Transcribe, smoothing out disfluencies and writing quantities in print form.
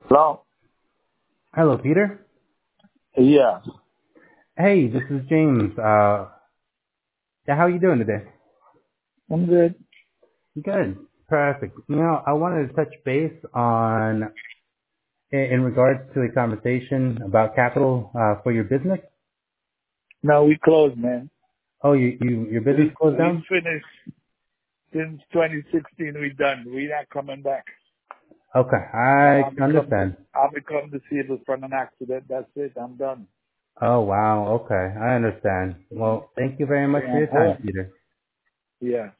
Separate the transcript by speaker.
Speaker 1: Hello?
Speaker 2: Hello, Peter.
Speaker 1: Yeah,
Speaker 2: Hey, this is James. Yeah, how are you doing today?
Speaker 1: I'm good.
Speaker 2: Good. Perfect. I wanted to touch base in regards to a conversation about capital for your business.
Speaker 1: No, we closed, man.
Speaker 2: Oh, your business closed
Speaker 1: We
Speaker 2: down?
Speaker 1: finished since 2016. We done. We not coming back.
Speaker 2: Okay, I
Speaker 1: I become
Speaker 2: understand.
Speaker 1: I become disabled from an accident. That's it. I'm done.
Speaker 2: Oh, wow. Okay, I understand. Well, thank you very much
Speaker 1: So
Speaker 2: for
Speaker 1: I'm
Speaker 2: your time,
Speaker 1: home.
Speaker 2: Peter.
Speaker 1: Yeah.